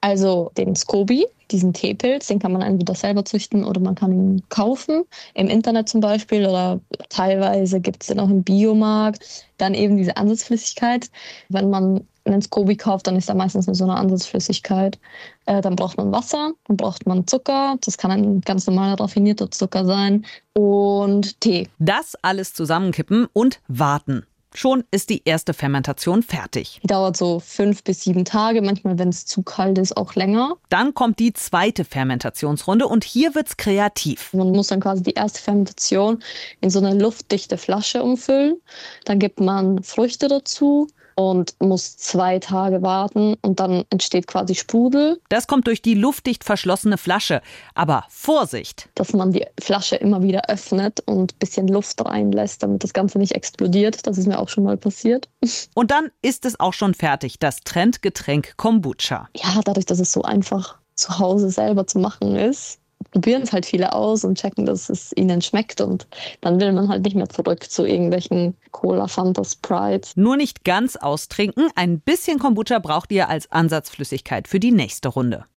Also den Scoby, diesen Teepilz, den kann man entweder selber züchten oder man kann ihn kaufen, im Internet zum Beispiel, oder teilweise gibt es den auch im Biomarkt. Dann eben diese Ansatzflüssigkeit. Wenn man einen Scoby kauft, dann ist da meistens nur so eine Ansatzflüssigkeit. Dann braucht man Wasser, dann braucht man Zucker, das kann ein ganz normaler raffinierter Zucker sein, und Tee. Das alles zusammenkippen und warten. Schon ist die erste Fermentation fertig. Die dauert so 5 bis 7 Tage, manchmal, wenn es zu kalt ist, auch länger. Dann kommt die zweite Fermentationsrunde und hier wird's kreativ. Man muss dann quasi die erste Fermentation in so eine luftdichte Flasche umfüllen. Dann gibt man Früchte dazu und muss 2 Tage warten und dann entsteht quasi Sprudel. Das kommt durch die luftdicht verschlossene Flasche. Aber Vorsicht! Dass man die Flasche immer wieder öffnet und ein bisschen Luft reinlässt, damit das Ganze nicht explodiert. Das ist mir auch schon mal passiert. Und dann ist es auch schon fertig, das Trendgetränk Kombucha. Ja, dadurch, dass es so einfach zu Hause selber zu machen ist, probieren es halt viele aus und checken, dass es ihnen schmeckt, und dann will man halt nicht mehr zurück zu irgendwelchen Cola, Fanta, Sprites. Nur nicht ganz austrinken, ein bisschen Kombucha braucht ihr als Ansatzflüssigkeit für die nächste Runde.